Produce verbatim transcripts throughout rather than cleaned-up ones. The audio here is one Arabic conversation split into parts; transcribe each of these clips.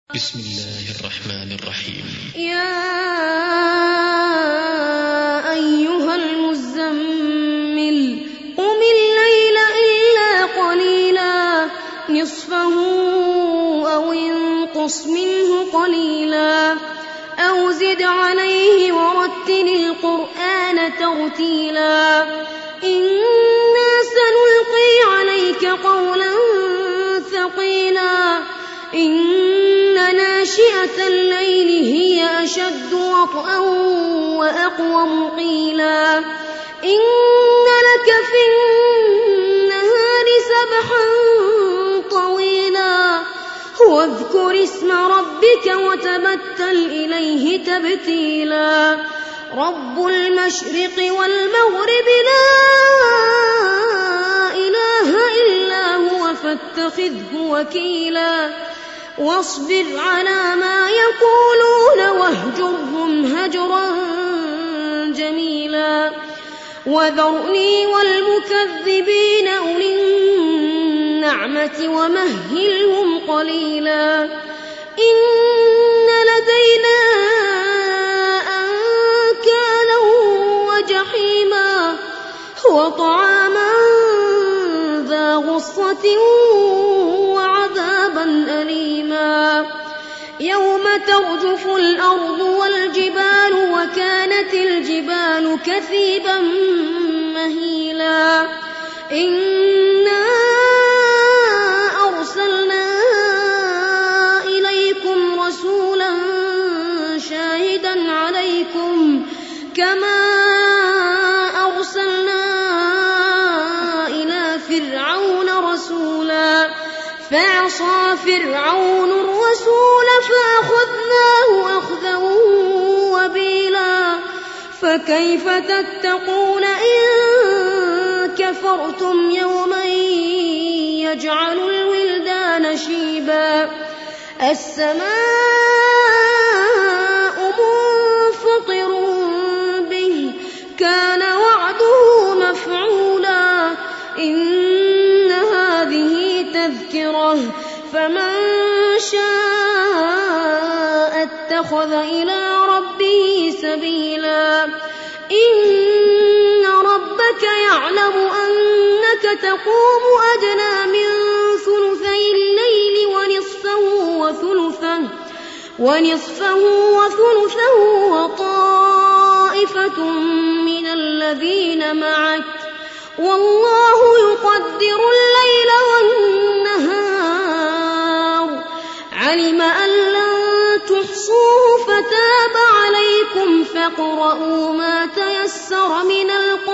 بسم الله الرحمن الرحيم. يا أيها المزمل قم الليل إلا قليلا نصفه أو انقص منه قليلا أو زد عليه ورتل القرآن ترتيلا إنا سنلقي عليك قولا ثقيلا إن ناشئة الليل هي أشد وطئا وأقوم قيلا إن لك في النهار سبحا طويلا واذكر اسم ربك وتبتل إليه تبتيلا رب المشرق والمغرب لا إله إلا هو فاتخذه وكيلا واصبر على ما يقولون واهجرهم هجرا جميلا وذرني والمكذبين أولي النعمة ومهلهم قليلا إن لدينا أنكالا وجحيما وطعاما ذا غصة وعذابا أليما يوم ترجف الأرض والجبال وكانت الجبال كثيبا مهيلا إنا أرسلنا إليكم رسولا شاهدا عليكم كما أرسلنا إلى فرعون رسولا فعصى فرعون الرسول فأخذناه أخذا وبيلا فكيف تتقون إن كفرتم يوما يجعل الولدان شيبا السماء منفطر به كان وعده مفعولا إن هذه تذكرة فمن شاء اتخذ إلى ربه سبيلا إن ربك يعلم أنك تقوم أدنى من ثلثي الليل ونصفه وثلثه ونصفه وثلثه وطائفة من الذين معك والله يقدر الليل والنهار علم أن لن تحصوه فتاب عليكم فاقرؤوا ما تيسر من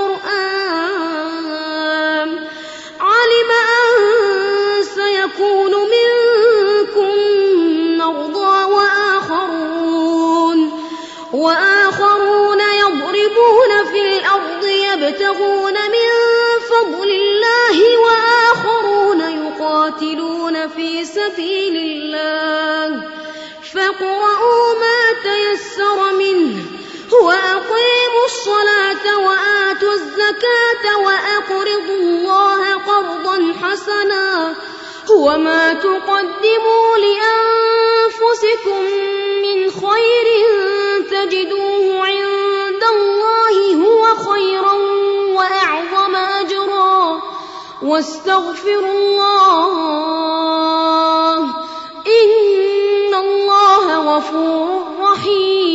القرآن علم أن سيكون منكم مرضى وآخرون وآخرون يضربون في الأرض يبتغون من فضل الله وآخرون يقاتلون في سبيل الله فاقرؤوا ما تيسر منه وأقيموا الصلاة وآتوا الزكاة وأقرضوا الله قرضا حسنا وما تقدموا لأنفسكم من خير تجدوه عند الله هو خيرا وأعظم أجرا واستغفروا الله إن الله غفور رحيم.